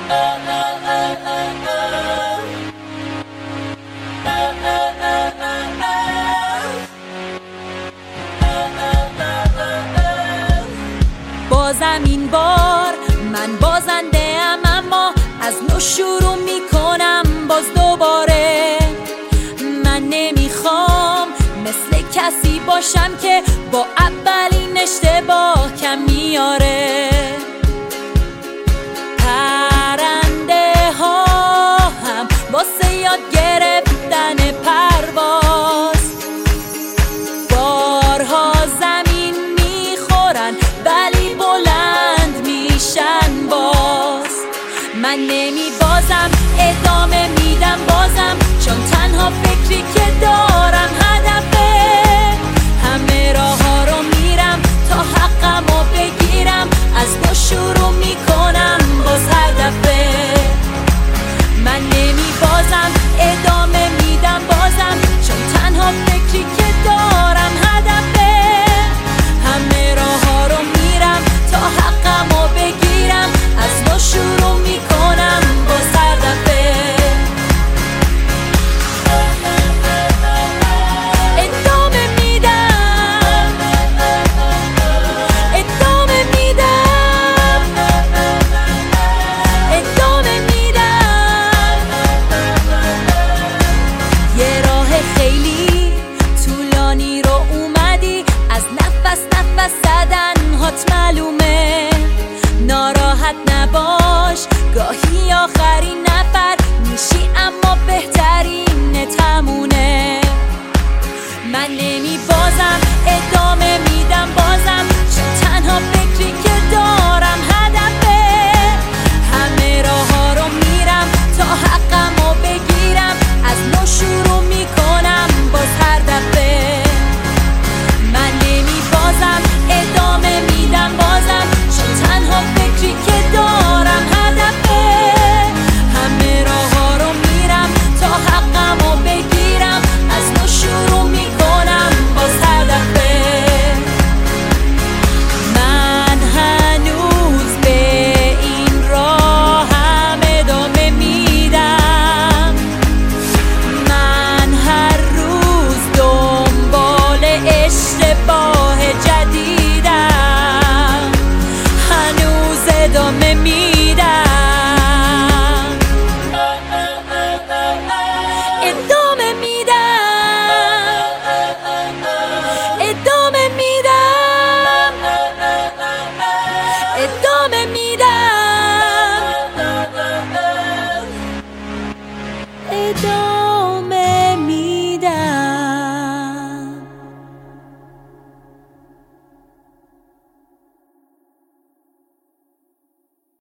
بازم این بار من بازنده ام، اما از نو شروع میکنم باز دوباره. من نمیخوام مثل کسی باشم که با اولین اشتباه کم میاره. پرنده ها هم واسه یاد گرفتن پرواز بارها زمین میخورن ولی بلند میشن باز. من نمیبازم، ادامه میدم بازم، چون تنها فکری که دارم هدفه. همه راه ها رو میرم تا حقمو بگیرم، از نو شروع میکنم باز هر دفعه. من نمیبازم، ادامه میدم بازم، چون تنها فکری که دارم هدفه. همه راه ها رو میرم تا حقمو بگیرم، از نو شروع میکنم باز هر دفعه. ادامه میدم، ادامه میدم، ادامه میدم. یه راه خیلی طولانی رو اومدی، از نفس زدن هات معلومه. ناراحت نباش، گاهی آخرین نفر میشی اما بهترین تمونه. من نمیبازم، ادامه میدم بازم،